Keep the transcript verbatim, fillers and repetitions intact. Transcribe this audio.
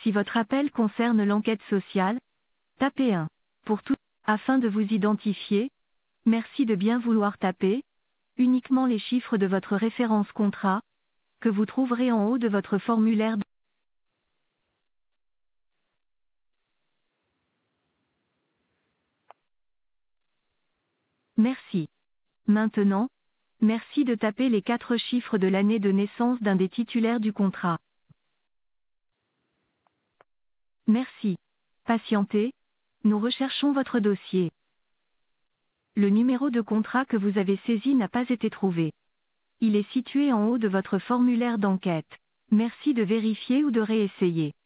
Si votre appel concerne l'enquête sociale, tapez un. Pour tout, afin de vous identifier, merci de bien vouloir taper uniquement les chiffres de votre référence contrat, que vous trouverez en haut de votre formulaire. De... Merci. Maintenant, merci de taper les quatre chiffres de l'année de naissance d'un des titulaires du contrat. Merci. Patientez, nous recherchons votre dossier. Le numéro de contrat que vous avez saisi n'a pas été trouvé. Il est situé en haut de votre formulaire d'enquête. Merci de vérifier ou de réessayer.